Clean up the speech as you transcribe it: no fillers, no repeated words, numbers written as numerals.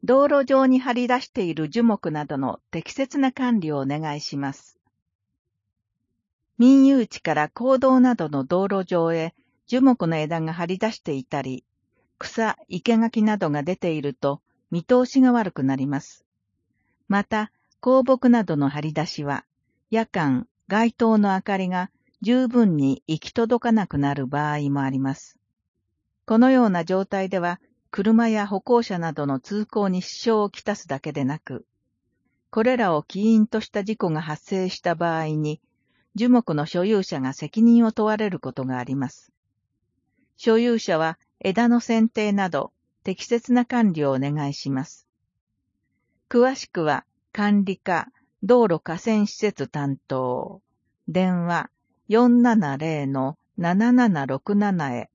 道路上に張り出している樹木などの適切な管理をお願いします。民有地から公道などの道路上へ樹木の枝が張り出していたり、草、生垣などが出ていると見通しが悪くなります。また、香木などの張り出しは、夜間、街灯の明かりが十分に行き届かなくなる場合もあります。このような状態では、車や歩行者などの通行に支障をきたすだけでなく、これらを起因とした事故が発生した場合に、樹木の所有者が責任を問われることがあります。所有者は枝の剪定など適切な管理をお願いします。詳しくは管理課道路河川施設担当電話 470-7767 へ